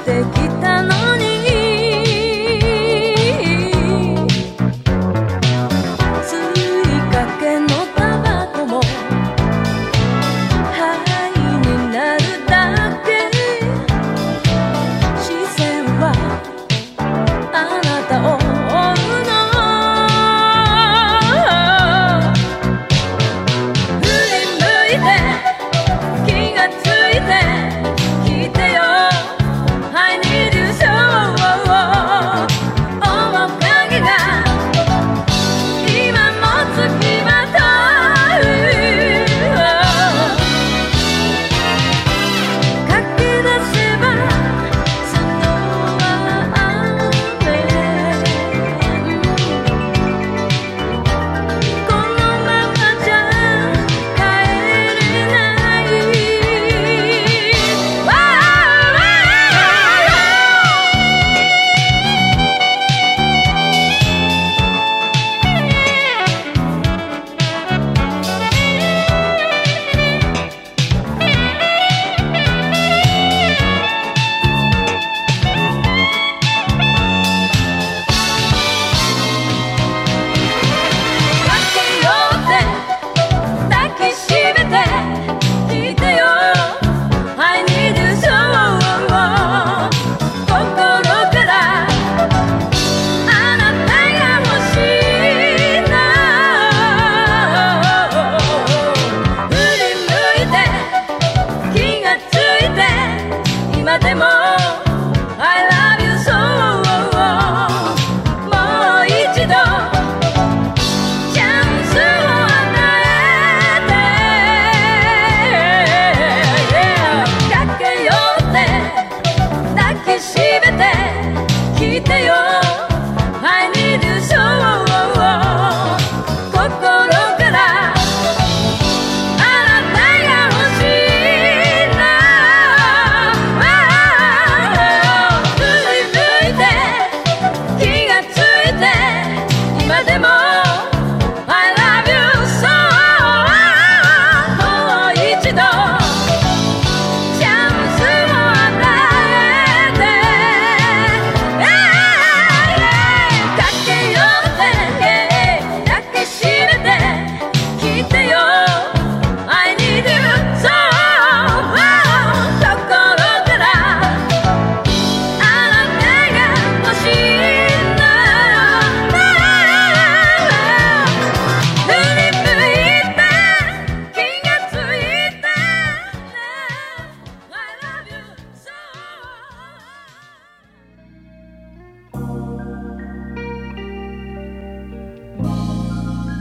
てきたのに吸いかけのタバコも灰になるだけ視線はあなたを追うの振り向いて気がついて聞いてよI need you so 面影が今もつきまとう駆け出せばその雨このままじゃ帰れない抱きしめて聞いてよ I need you so 心からあなたが欲しいな振り向いて気がついて今でも